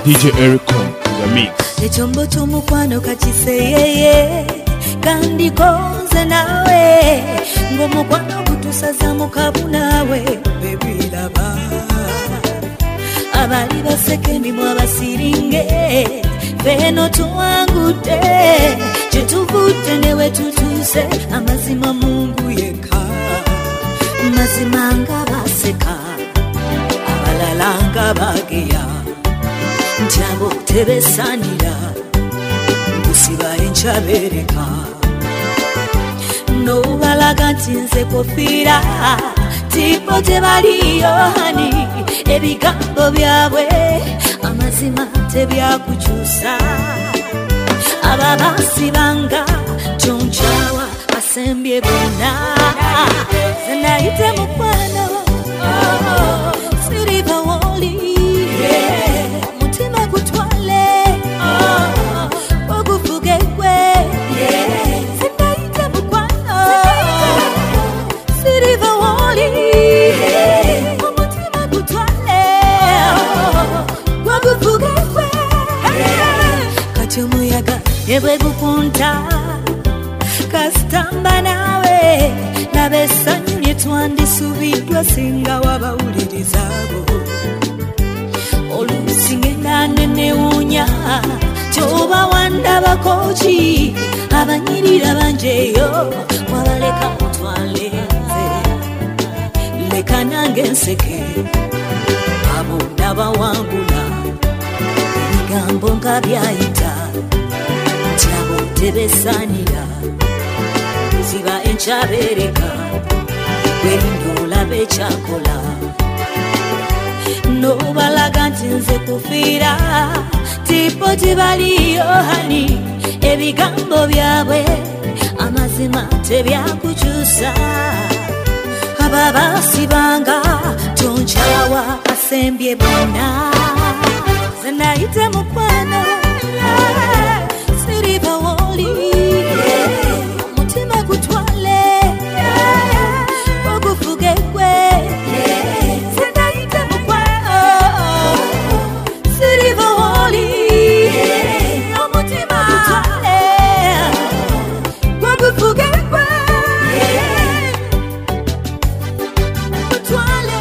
DJ Ericom the mix. Echombo chomukwano kachiseyeye kandi konze nawe ngomukwano kutusaza mukabu nawe baby lava abali basekendi mwabasiringe feno tuangute chetuvute newe tutuse amazima Mungu yeka mazimanga baseka abalalanga bageya Ntiabo tebesanira Ngusiba enchabereka No balaga ntinze kofira Tipo tebaliyo hani Ebigambo byabwe Amazima tebyakuchusa Ababasibanga Chonchawa asembye bona Zenaite mukwano Siriva woli Ewe gukunta Kastamba nawe Nabesanyu nyetwandi subidwa Singa wabawulirizago Olusinge nene unya Choba wanda bakochi Abanyirira banjeyo Wabaleka utwalenze Leka nange nseke Abo nabawangula Bigambo nga byayita Tebesanira Ziba enchabereka Werindola bechakola No balaga ntinze kufira Tipo tibaliyo hani Ebigambo byabwe Amazima tebyakuchusa Ababasibanga Tonchawa asembye bona Zenaite mukwano Siriva woli Mutima kutwale Ogufugekwe Zenaite mukwano Siriva woli Mutima kutwale Ogufugekwe Kutwale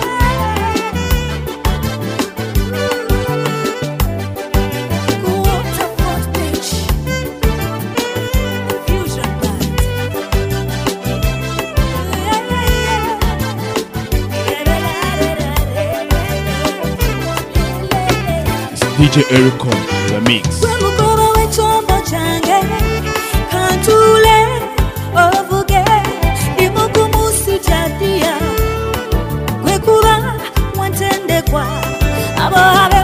DJ Ericom the mix. Wemugoba wechombo change Kantule ovuge Imukumusi jadia Kwekuba Mwantende kwa Abo habe